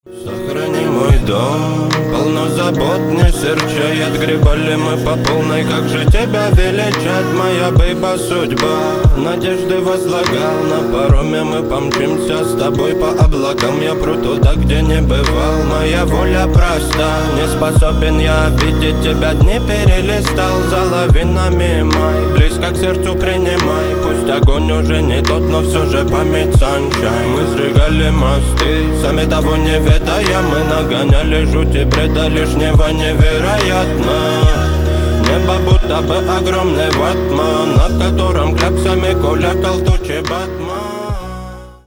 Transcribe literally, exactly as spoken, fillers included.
Сохрани мой дом, полно забот, не серчает. Гребали мы по полной, как же тебя величать, моя бейба судьба. Надежды возлагал, на пароме мы помчимся с тобой по облакам. Я пру туда, где не бывал, моя воля проста. Не способен я видеть тебя, дни перелистал за лавинами май. Близко к сердцу принимай, пусть огонь уже не тот, но все же память sunshine. Мы сжигали мосты, сами того не ведая, мы нагоняли жути, бреда лишнего невероятно. Небо будто бы огромный ватман, над которым кляксами кулякал тучи Батман.